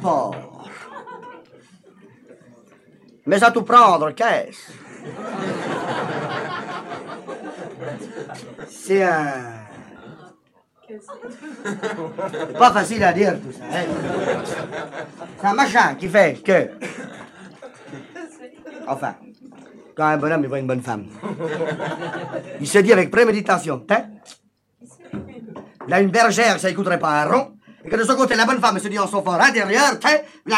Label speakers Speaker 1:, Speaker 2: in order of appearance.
Speaker 1: sport. Mais à tout prendre, qu'est-ce? C'est un... C'est pas facile à dire tout ça. Hein? C'est un machin qui fait que... Enfin, quand un bonhomme il voit une bonne femme, il se dit avec préméditation, hein? Là, une bergère, ça ne coûterait pas un rond. Et que de son côté, la bonne femme se dit en son fort intérieur, hein?